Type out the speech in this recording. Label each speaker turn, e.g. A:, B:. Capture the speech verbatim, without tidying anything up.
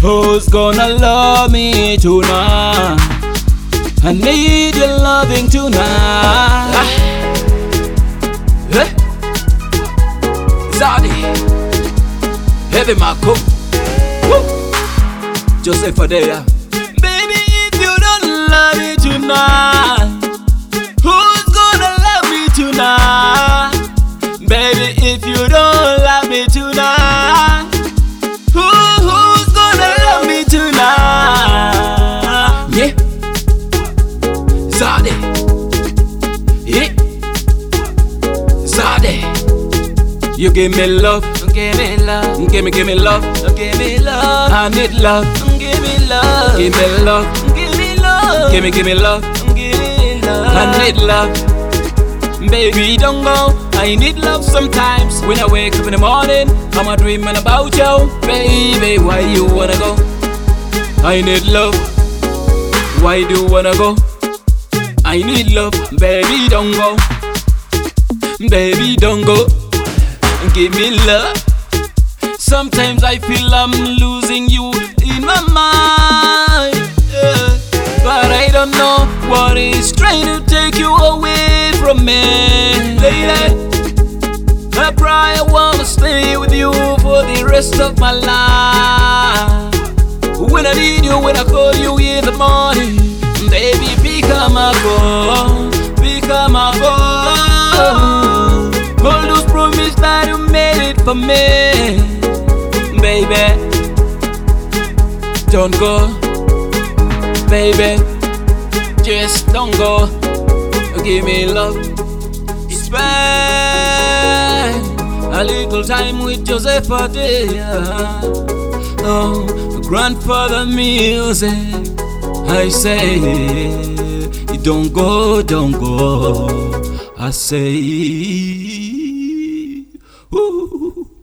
A: Who's gonna love me tonight? I need your loving tonight. Ah. Eh? Zadi, heavy Marco, Joseph Adea. Baby, if you don't love me tonight, who's gonna love me tonight? Baby, if you don't love me tonight, who, who's gonna love me tonight? Yeah, Zadi, yeah, Zadi. You give me love, give me love, give me, give me love, give me love. I need love, give me love, give me love, give me love, give me, give me love, give me love. I need love, baby, don't go. I need love sometimes. When I wake up in the morning, I'm a dreaming about you, baby. Why you wanna go? I need love. Why do you wanna go? I need love, baby, don't go, baby, don't go. Give me love. Sometimes I feel I'm losing you in my mind, yeah. But I don't know what is trying to take you away from me, lady. I pray I wanna stay with you for the rest of my life. When I need you, when I call you in the morning, baby, pick up my phone, pick up my phone. All those promises that you made it for me, baby, don't go, baby, just don't go. Give me love. Spend a little time with Joseph Adea. Oh, grandfather music. I say, don't go, don't go. I say, ooh.